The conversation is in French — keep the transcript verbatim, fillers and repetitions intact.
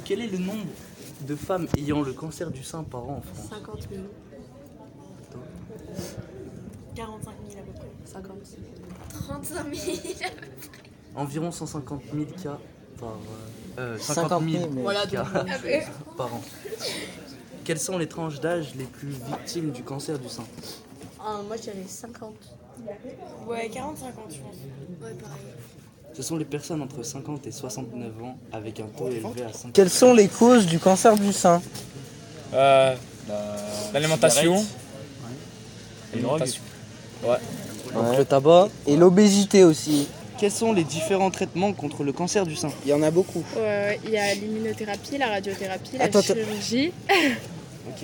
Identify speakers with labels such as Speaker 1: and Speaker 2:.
Speaker 1: quel est le nombre de femmes ayant le cancer du sein par an en France?
Speaker 2: cinquante mille. quarante-cinq mille à peu près. cinquante.
Speaker 3: trente-cinq mille.
Speaker 1: Environ cent cinquante mille cas par euh, cinquante
Speaker 4: cinquante
Speaker 1: mille
Speaker 4: mille, mais-
Speaker 2: Voilà,
Speaker 1: cas
Speaker 2: donc,
Speaker 1: par an. Quelles sont les tranches d'âge les plus victimes du cancer du sein?
Speaker 2: ah, moi je dirais cinquante. Ouais, quarante cinquante je pense.
Speaker 3: Ouais, pareil.
Speaker 1: Ce sont les personnes entre cinquante et soixante-neuf ans avec un taux élevé à cinq.
Speaker 4: Quelles sont les causes du cancer du sein?
Speaker 5: Euh,
Speaker 6: La-
Speaker 5: L'alimentation.
Speaker 6: cigarette. Les drogues.
Speaker 5: L'alimentation.
Speaker 4: Donc le tabac et l'obésité aussi.
Speaker 1: Quels sont les différents traitements contre le cancer du sein?
Speaker 4: Il y en a beaucoup.
Speaker 7: Ouais, il y a l'immunothérapie, la radiothérapie, la
Speaker 4: Attends, attends.
Speaker 7: chirurgie.